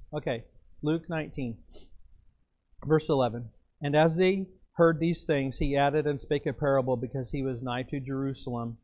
Okay, Luke 19, verse 11. And as they heard these things, he added and spake a parable, because he was nigh to Jerusalem,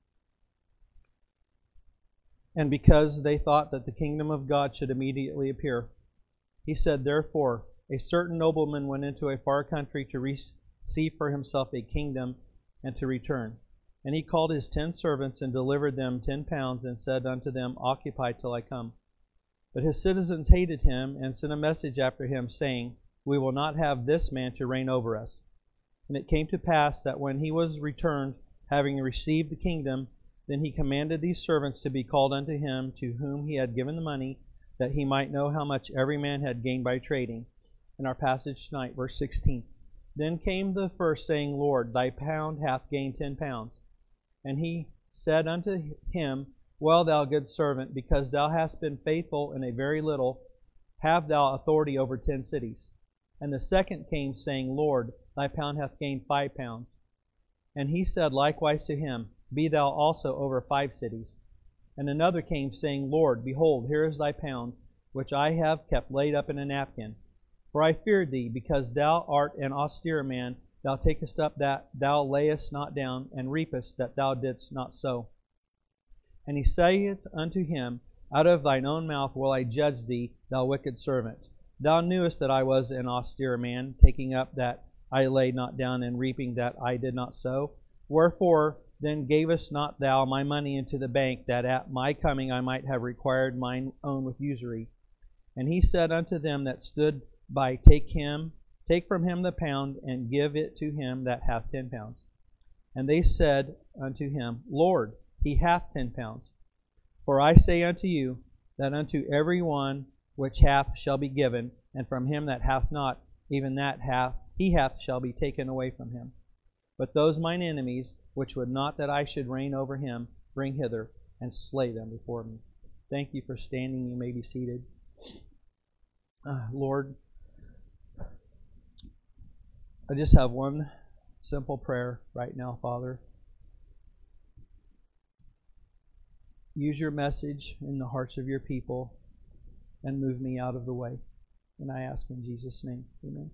and because they thought that the kingdom of God should immediately appear. He said, Therefore, a certain nobleman went into a far country to receive for himself a kingdom, and to return. And he called his 10 servants, and delivered them 10 pounds, and said unto them, Occupy till I come. But his citizens hated him, and sent a message after him, saying, We will not have this man to reign over us. And it came to pass that when he was returned, having received the kingdom, then he commanded these servants to be called unto him, to whom he had given the money, that he might know how much every man had gained by trading. In our passage tonight, verse 16. Then came the first, saying, Lord, thy pound hath gained 10 pounds. And he said unto him, Well, thou good servant, because thou hast been faithful in a very little, have thou authority over 10 cities. And the second came, saying, Lord, thy pound hath gained 5 pounds. And he said likewise to him, Be thou also over 5 cities. And another came, saying, Lord, behold, here is thy pound, which I have kept laid up in a napkin. For I feared thee, because thou art an austere man, thou takest up that thou layest not down, and reapest that thou didst not sow. And he saith unto him, Out of thine own mouth will I judge thee, thou wicked servant. Thou knewest that I was an austere man, taking up that I laid not down, and reaping that I did not sow. Wherefore then gavest not thou my money into the bank, that at my coming I might have required mine own with usury? And he said unto them that stood by, Take from him the pound, and give it to him that hath 10 pounds. And they said unto him, Lord, he hath 10 pounds. For I say unto you, that unto every one which hath shall be given, and from him that hath not, even that he hath shall be taken away from him. But those mine enemies, which would not that I should reign over him, bring hither, and slay them before me. Thank you for standing. You may be seated. Lord, I just have one simple prayer right now, Father. Use your message in the hearts of your people and move me out of the way. And I ask in Jesus' name. Amen.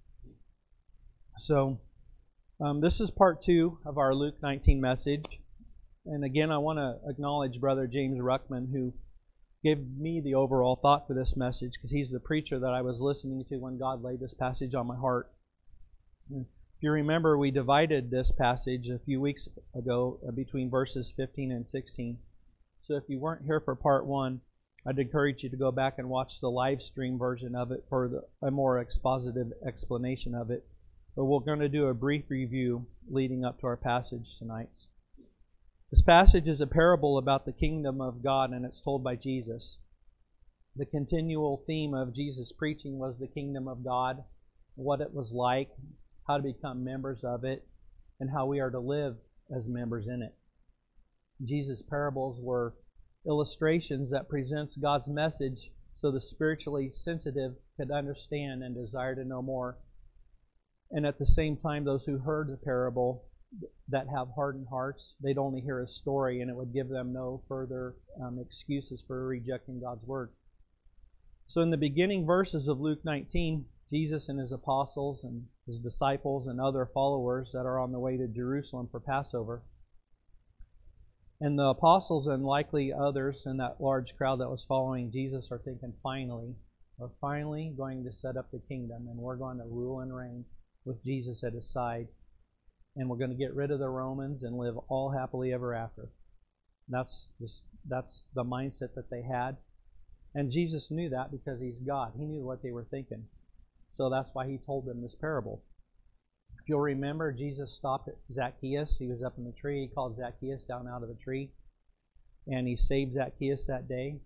So, this is part 2 of our Luke 19 message. And again, I want to acknowledge Brother James Ruckman, who gave me the overall thought for this message, because he's the preacher that I was listening to when God laid this passage on my heart. And if you remember, we divided this passage a few weeks ago between verses 15 and 16. So if you weren't here for part 1, I'd encourage you to go back and watch the live stream version of it for a more expositive explanation of it. But we're going to do a brief review leading up to our passage tonight. This passage is a parable about the kingdom of God, and it's told by Jesus. The continual theme of Jesus' preaching was the kingdom of God, what it was like, how to become members of it, and how we are to live as members in it. Jesus' parables were illustrations that presents God's message so the spiritually sensitive could understand and desire to know more. And at the same time, those who heard the parable that have hardened hearts, they'd only hear a story, and it would give them no further excuses for rejecting God's word. So in the beginning verses of Luke 19, Jesus and his apostles and his disciples and other followers that are on the way to Jerusalem for Passover. And the apostles and likely others in that large crowd that was following Jesus are thinking, we're finally going to set up the kingdom, and we're going to rule and reign with Jesus at his side. And we're going to get rid of the Romans and live all happily ever after. That's the mindset that they had. And Jesus knew that because he's God. He knew what they were thinking. So that's why he told them this parable. If you'll remember, Jesus stopped at Zacchaeus. He was up in the tree. He called Zacchaeus down out of the tree. And he saved Zacchaeus that day.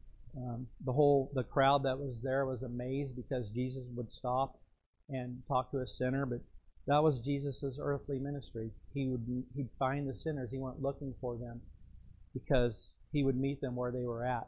The crowd that was there was amazed because Jesus would stop and talk to a sinner. But that was Jesus' earthly ministry. He'd find the sinners. He went looking for them because he would meet them where they were at.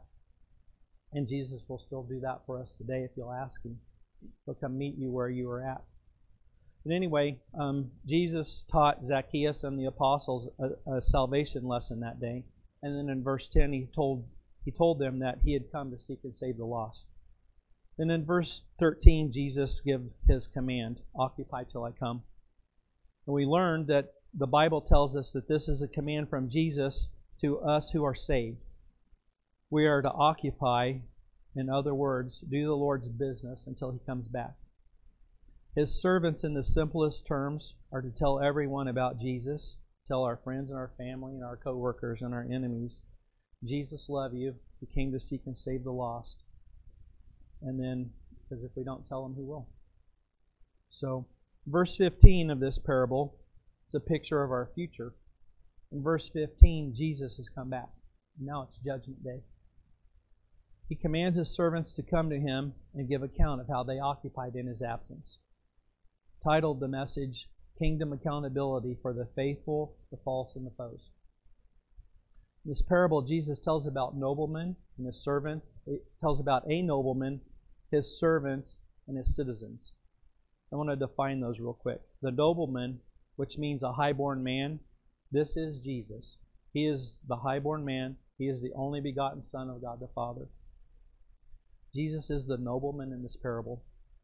And Jesus will still do that for us today if you'll ask him. He'll come meet you where you are at. But anyway, Jesus taught Zacchaeus and the apostles a salvation lesson that day. And then in verse 10, he told them that he had come to seek and save the lost. Then in verse 13, Jesus gives his command, occupy till I come. And we learned that the Bible tells us that this is a command from Jesus to us who are saved. We are to occupy, in other words, do the Lord's business until he comes back. His servants, in the simplest terms, are to tell everyone about Jesus, tell our friends and our family and our co-workers and our enemies, Jesus loves you. He came to seek and save the lost. And then, because if we don't tell them, who will? So, verse 15 of this parable, it's a picture of our future. In verse 15, Jesus has come back. Now it's Judgment Day. He commands his servants to come to him and give account of how they occupied in his absence. Titled the message, Kingdom Accountability for the Faithful, the False, and the Foes. In this parable, Jesus tells about noblemen and his servants. It tells about a nobleman, his servants, and his citizens. I want to define those real quick. The nobleman, which means a highborn man, this is Jesus. He is the highborn man. He is the only begotten Son of God the Father. Jesus is the nobleman in this parable.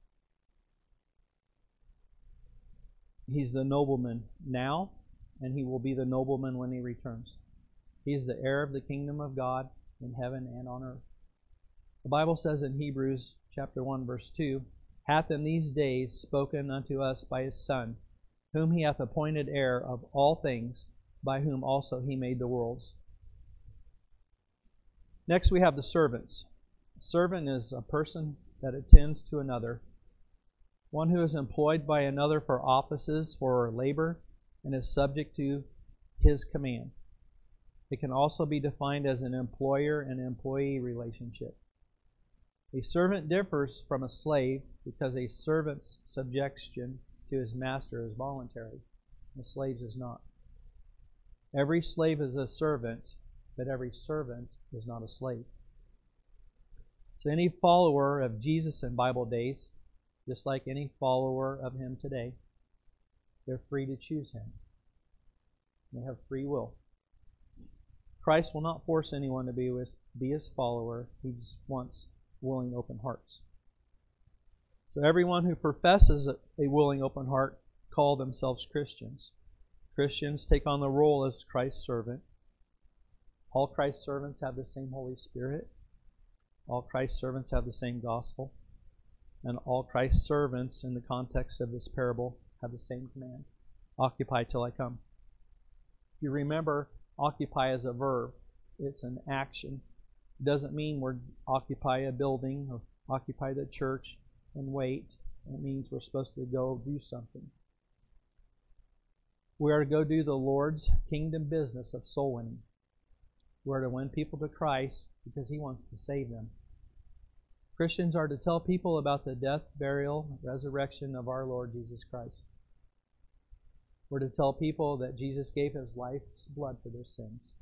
He's the nobleman now, and he will be the nobleman when he returns. He is the heir of the kingdom of God in heaven and on earth. The Bible says in Hebrews chapter 1, verse 2, hath in these days spoken unto us by his Son, whom he hath appointed heir of all things, by whom also he made the worlds. Next we have the servants. A servant is a person that attends to another, one who is employed by another for offices, for labor, and is subject to his command. It can also be defined as an employer and employee relationship. A servant differs from a slave because a servant's subjection to his master is voluntary. A slave's is not. Every slave is a servant, but every servant is not a slave. So any follower of Jesus in Bible days, just like any follower of him today, they're free to choose him. They have free will. Christ will not force anyone to be his follower. He just wants willing, open hearts. So everyone who professes a willing, open heart call themselves Christians. Christians take on the role as Christ's servant. All Christ's servants have the same Holy Spirit. All Christ's servants have the same gospel. And all Christ's servants, in the context of this parable, have the same command. Occupy till I come. If you remember, occupy is a verb. It's an action. It doesn't mean we're occupy a building or occupy the church and wait. It means we're supposed to go do something. We are to go do the Lord's kingdom business of soul winning. We are to win people to Christ because he wants to save them. Christians are to tell people about the death, burial, resurrection of our Lord Jesus Christ. We're to tell people that Jesus gave his life's blood for their sins.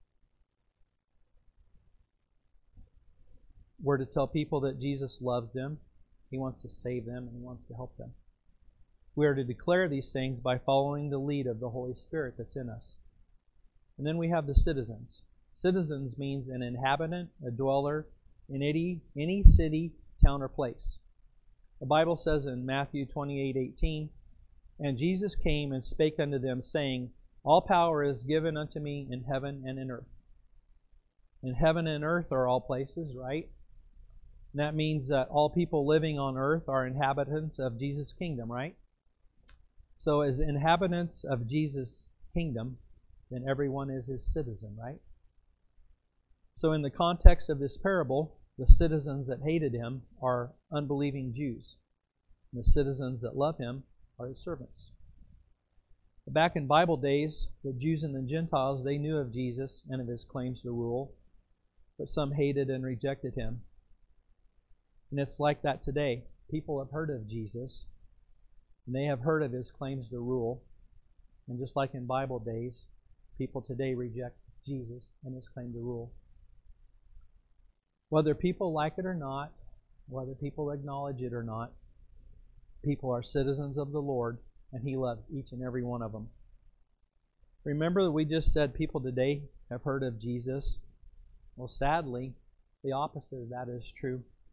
We're to tell people that Jesus loves them, he wants to save them, and he wants to help them. We are to declare these things by following the lead of the Holy Spirit that's in us. And then we have the citizens. Citizens means an inhabitant, a dweller in any city, town, or place. The Bible says in Matthew 28:18, and Jesus came and spake unto them, saying, all power is given unto me in heaven and in earth. In heaven and earth are all places, right? And that means that all people living on earth are inhabitants of Jesus' kingdom, right? So as inhabitants of Jesus' kingdom, then everyone is his citizen, right? So in the context of this parable, the citizens that hated him are unbelieving Jews. And the citizens that love him are his servants. But back in Bible days, the Jews and the Gentiles, they knew of Jesus and of his claims to rule, but some hated and rejected him. And it's like that today. People have heard of Jesus, and they have heard of his claims to rule. And just like in Bible days, people today reject Jesus and his claim to rule. Whether people like it or not, whether people acknowledge it or not, people are citizens of the Lord, and he loves each and every one of them. Remember that we just said people today have heard of Jesus. Well, sadly, the opposite of that is true.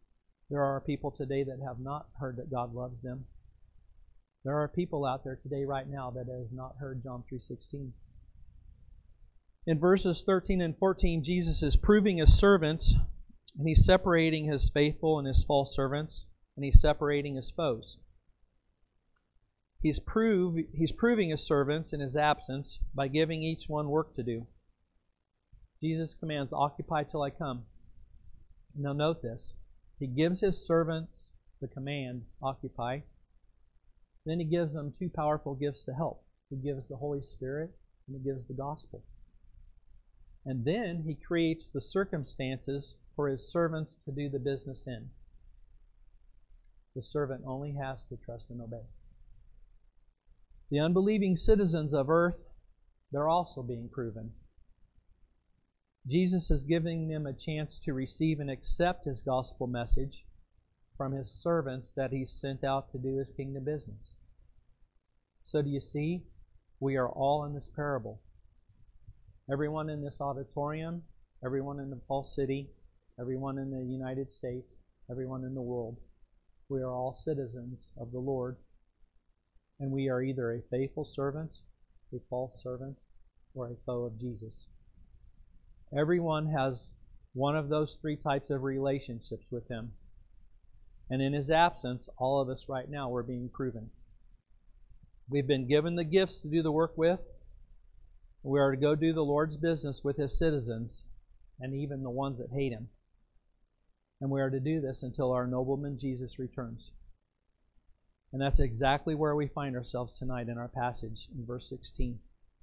There are people today that have not heard that God loves them. There are people out there today right now that have not heard John 3:16. In verses 13 and 14, Jesus is proving his servants, and he's separating his faithful and his false servants, and he's separating his foes. He's proving his servants in his absence by giving each one work to do. Jesus commands, "Occupy till I come." Now note this. He gives his servants the command, occupy. Then he gives them two powerful gifts to help. He gives the Holy Spirit and he gives the gospel. And then he creates the circumstances for his servants to do the business in. The servant only has to trust and obey. The unbelieving citizens of earth, they're also being proven. Jesus is giving them a chance to receive and accept his gospel message from his servants that he's sent out to do his kingdom business. So do you see? We are all in this parable. Everyone in this auditorium, everyone in the Falls City, everyone in the United States, everyone in the world, we are all citizens of the Lord, and we are either a faithful servant, a false servant, or a foe of Jesus. Everyone has one of those three types of relationships with him. And in his absence, all of us right now, we're being proven. We've been given the gifts to do the work with. We are to go do the Lord's business with his citizens, and even the ones that hate him. And we are to do this until our nobleman Jesus returns. And that's exactly where we find ourselves tonight in our passage in verse 16.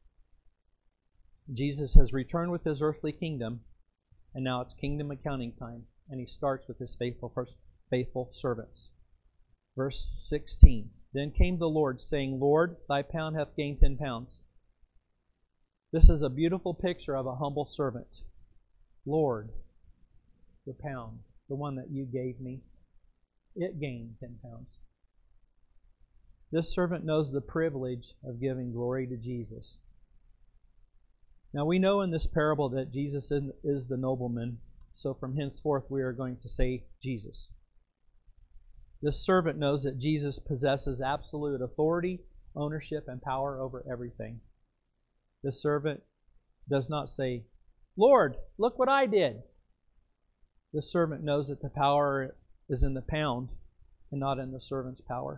Jesus has returned with his earthly kingdom, and now it's kingdom accounting time, and he starts with his faithful servants. Verse 16, "Then came the Lord, saying, Lord, thy pound hath gained 10 pounds. This is a beautiful picture of a humble servant. Lord, the pound, the one that you gave me, it gained 10 pounds. This servant knows the privilege of giving glory to Jesus. Now we know in this parable that Jesus is the nobleman, so from henceforth we are going to say Jesus. This servant knows that Jesus possesses absolute authority, ownership, and power over everything. This servant does not say, Lord, look what I did. This servant knows that the power is in the pound and not in the servant's power.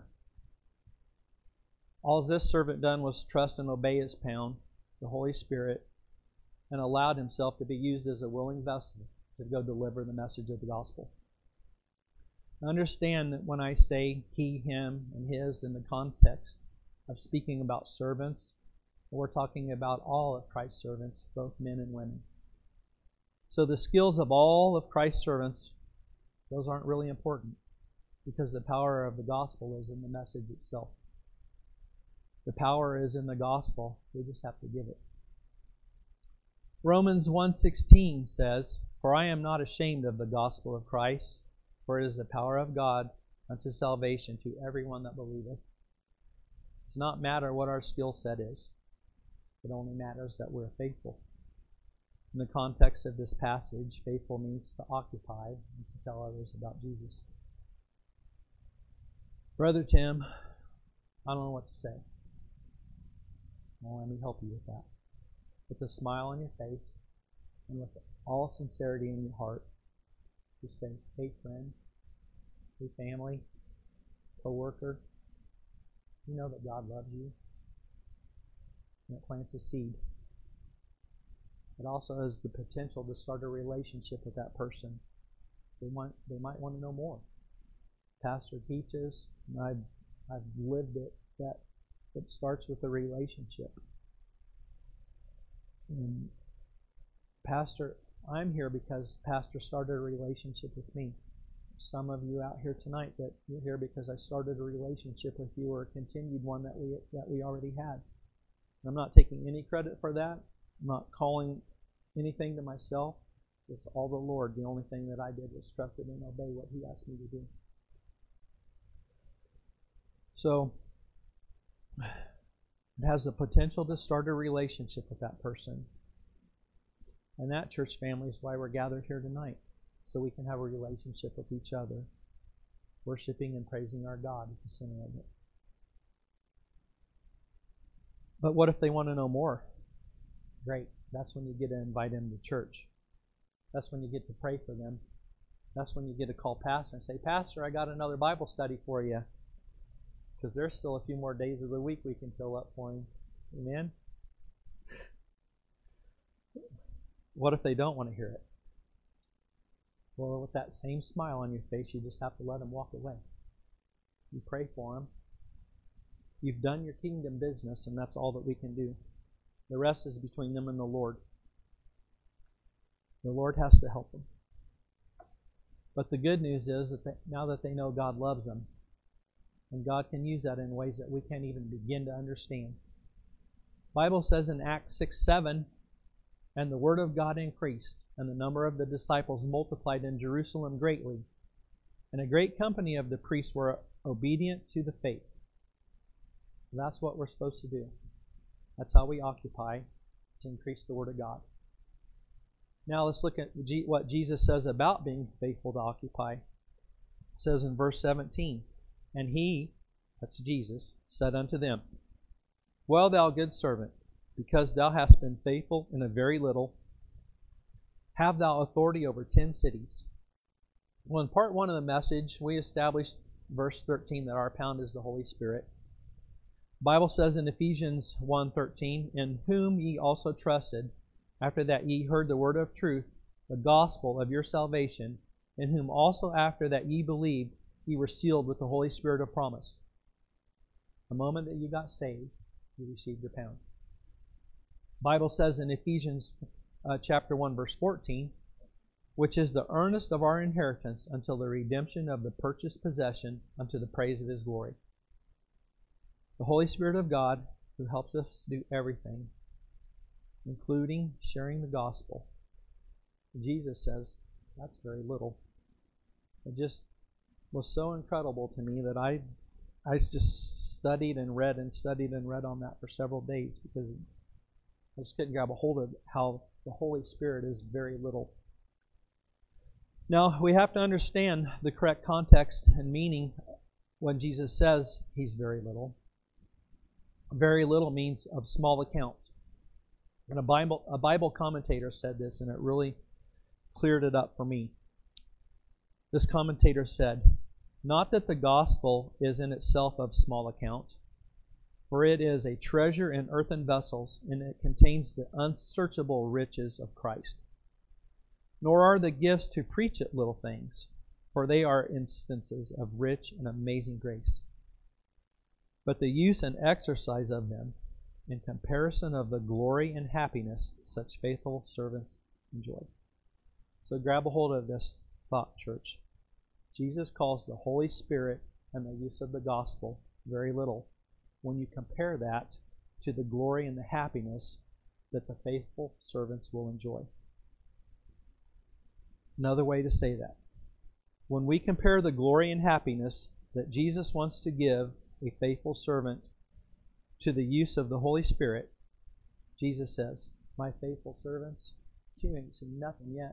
All this servant done was trust and obey his pound, the Holy Spirit, and allowed himself to be used as a willing vessel to go deliver the message of the gospel. Understand that when I say he, him, and his in the context of speaking about servants, we're talking about all of Christ's servants, both men and women. So the skills of all of Christ's servants, those aren't really important because the power of the gospel is in the message itself. The power is in the gospel. We just have to give it. Romans 1:16 says, For I am not ashamed of the gospel of Christ, for it is the power of God unto salvation to everyone that believeth. It does not matter what our skill set is. It only matters that we're faithful. In the context of this passage, faithful means to occupy and to tell others about Jesus. Brother Tim, I don't know what to say. Well, let me help you with that. With a smile on your face and with all sincerity in your heart, just say, hey friend, hey family, co-worker, you know that God loves you. And it plants a seed. It also has the potential to start a relationship with that person. They might want to know more. Pastor teaches, and I've lived it, that it starts with a relationship. And Pastor, I'm here because Pastor started a relationship with me. Some of you out here tonight that you're here because I started a relationship with you or continued one that we already had. And I'm not taking any credit for that. I'm not calling anything to myself. It's all the Lord. The only thing that I did was trust it and obey what He asked me to do. So it has the potential to start a relationship with that person. And that, church family, is why we're gathered here tonight, so we can have a relationship with each other worshiping and praising our God at the center of it. But what if they want to know more? Great. That's when you get to invite them to church. That's when you get to pray for them. That's when you get to call Pastor and say, Pastor, I got another Bible study for you. Because there's still a few more days of the week we can fill up for him. Amen? What if they don't want to hear it? Well, with that same smile on your face, you just have to let them walk away. You pray for them. You've done your kingdom business, and that's all that we can do. The rest is between them and the Lord. The Lord has to help them. But the good news is that now that they know God loves them, and God can use that in ways that we can't even begin to understand. The Bible says in Acts 6:7, and the word of God increased, and the number of the disciples multiplied in Jerusalem greatly, and a great company of the priests were obedient to the faith. That's what we're supposed to do. That's how we occupy, to increase the Word of God. Now let's look at what Jesus says about being faithful to occupy. It says in verse 17, and he, that's Jesus, said unto them, well, thou good servant, because thou hast been faithful in a very little, have thou authority over 10 cities. Well, in part 1 of the message, we established verse 13 that our pound is the Holy Spirit. The Bible says in Ephesians 1:13, in whom ye also trusted, after that ye heard the word of truth, the gospel of your salvation, in whom also after that ye believed, ye were sealed with the Holy Spirit of promise. The moment that you got saved, you received your pound. The Bible says in Ephesians chapter 1, verse 14, which is the earnest of our inheritance until the redemption of the purchased possession unto the praise of His glory. The Holy Spirit of God, who helps us do everything, including sharing the gospel. Jesus says, that's very little. It just was so incredible to me that I just studied and read on that for several days because I just couldn't grab a hold of how the Holy Spirit is very little. Now, we have to understand the correct context and meaning when Jesus says He's very little. Very little means of small account. And a Bible commentator said this, and it really cleared it up for me. This commentator said, not that the gospel is in itself of small account, for it is a treasure in earthen vessels, and it contains the unsearchable riches of Christ. Nor are the gifts to preach it little things, for they are instances of rich and amazing grace. But the use and exercise of them, in comparison of the glory and happiness such faithful servants enjoy. So grab a hold of this thought, church. Jesus calls the Holy Spirit and the use of the gospel very little when you compare that to the glory and the happiness that the faithful servants will enjoy. Another way to say that. When we compare the glory and happiness that Jesus wants to give a faithful servant to the use of the Holy Spirit, Jesus says, my faithful servants, you ain't seen nothing yet.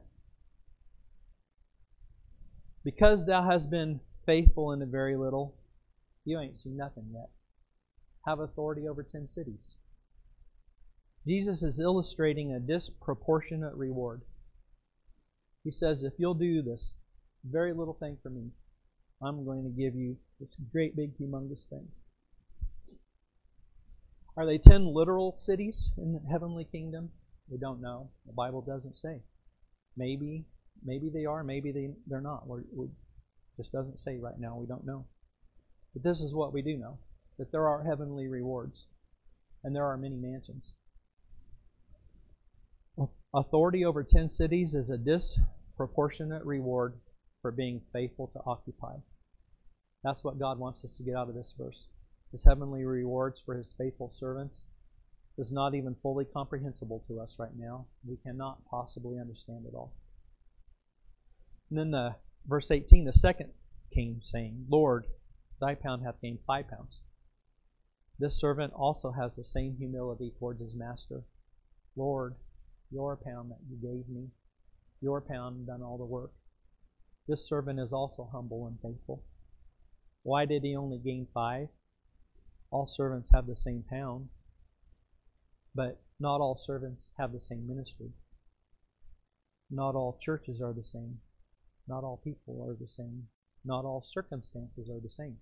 Because thou hast been faithful in a very little, you ain't seen nothing yet. Have authority over 10 cities. Jesus is illustrating a disproportionate reward. He says, if you'll do this very little thing for me, I'm going to give you this great big humongous thing. Are they 10 literal cities in the heavenly kingdom? We don't know. The Bible doesn't say. Maybe they are, maybe they're not. It just doesn't say right now. We don't know. But this is what we do know, that there are heavenly rewards, and there are many mansions. Authority over 10 cities is a disproportionate reward for being faithful to occupy. That's what God wants us to get out of this verse. His heavenly rewards for His faithful servants is not even fully comprehensible to us right now. We cannot possibly understand it all. And then verse 18, the second came saying, Lord, thy pound hath gained 5 pounds. This servant also has the same humility towards his master. Lord, your pound that you gave me, your pound done all the work. This servant is also humble and faithful. Why did he only gain 5? All servants have the same pound, but not all servants have the same ministry. Not all churches are the same. Not all people are the same. Not all circumstances are the same.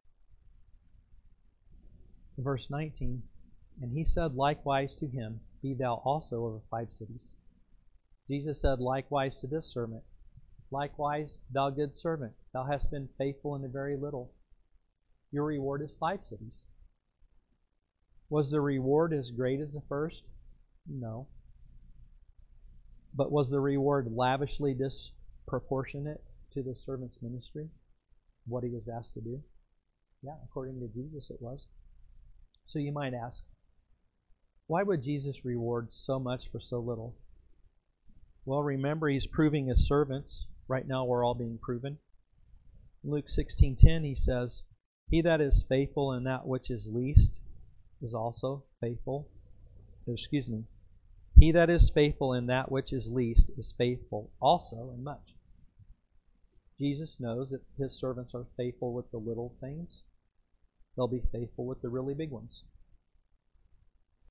Verse 19, and he said likewise to him, be thou also over 5 cities. Jesus said likewise to this servant, likewise, thou good servant, thou hast been faithful in a very little. Your reward is 5 cities. Was the reward as great as the first? No. But was the reward lavishly disproportionate to the servant's ministry? What he was asked to do? Yeah, according to Jesus it was. So you might ask, why would Jesus reward so much for so little? Well, remember, he's proving his servants. Right now we're all being proven. In Luke 16:10 he says, he that is faithful in that which is least is also faithful. He that is faithful in that which is least is faithful also in much. Jesus knows that his servants are faithful with the little things. They'll be faithful with the really big ones.